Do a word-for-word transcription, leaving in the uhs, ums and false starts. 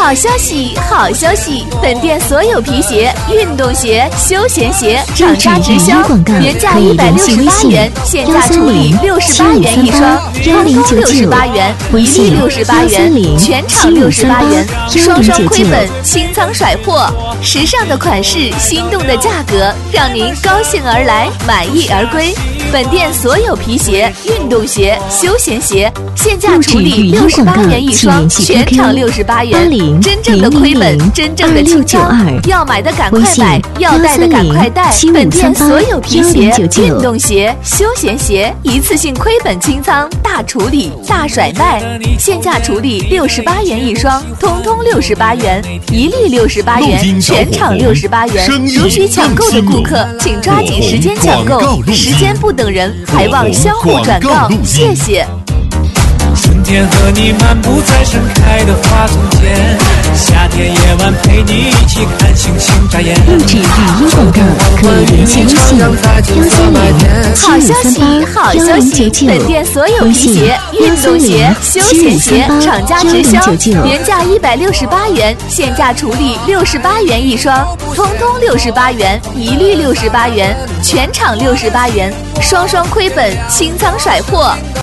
好消息，好消息！本店所有皮鞋、运动鞋、休闲鞋厂家直销，原价一百六十八元，现价处理六十八元一双，通通六十八元，一律六十八元，全场六十八元，双双亏本，清仓甩货。时尚的款式，心动的价格，让您高兴而来，满意而归。本店所有皮鞋、运动鞋、休闲鞋现价处理六十八元一双，全场六十八元，真正的亏本，真正的清仓。要买的赶快买，要带的赶快带。本店所有皮鞋、运动鞋、休闲鞋一次性亏本清仓，大处理、大甩卖，现价处理六十八元一双，通通六十八元，一律六十八元，全场六十八元。如需抢购的顾客，请抓紧时间抢购，时间不等人，还望相互转告，谢谢。 春天和你漫步在盛开的花丛间，夏天夜晚陪你一起看星星眨眼。 录制语音广告可以联系微信幺三零好消息，好消息！本店所有皮鞋、运动鞋、休闲鞋厂家直销，原价一百六十八元，现价处理六十八元一双，通通六十八元，一律六十八元，全场六十八元，双双亏本，清仓甩货。